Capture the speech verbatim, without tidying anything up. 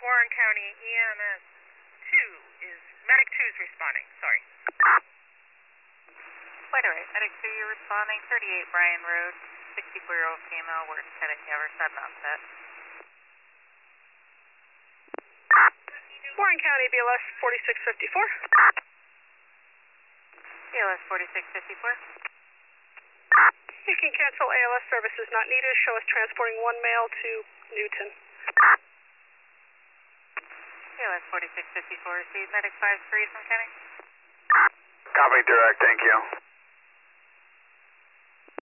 Warren County E M S two is, Medic two is responding, sorry. Quite alright, Medic two, you're responding, thirty-eight Bryan Road, sixty-four-year-old female, we're headed to Everside Mountain. Warren County B L S forty-six fifty-four. B L S forty-six fifty-four. You can cancel A L S services not needed. Show us transporting one male to Newton. B L S forty-six fifty-four, receive Medic five three from County. Copy direct, thank you.